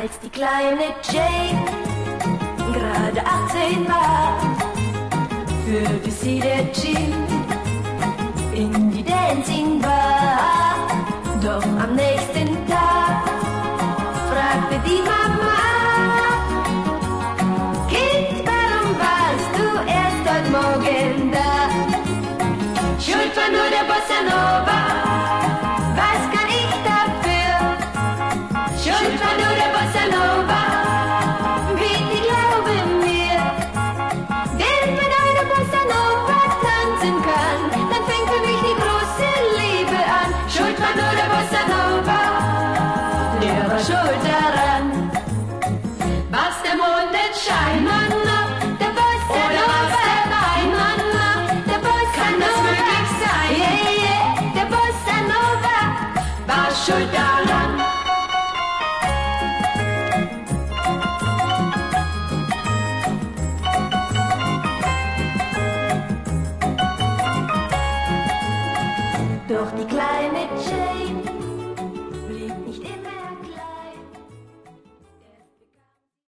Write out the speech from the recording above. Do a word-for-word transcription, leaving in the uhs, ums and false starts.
Als die kleine Jane gerade achtzehn war, führte sie der Jim in die Dancing Bar. Doch am nächsten Tag fragte die Mama: Kind, warum warst du erst heute Morgen da? Schuld war nur der Bossa Nova, was kann ich dafür? Schuld war nur der Bossa Nova, bitte glaube mir. Denn wenn eine Bossa Nova tanzen kann, dann fängt für mich die große Liebe an. Schuld war nur der Bossa Nova, der war schuld daran. Was der Mondenschein, Mama, der Bossa Nova, nein, Mama, der Bossa Nova, kann das wirklich sein? Yeah, yeah, der Bossa Nova war schuld daran.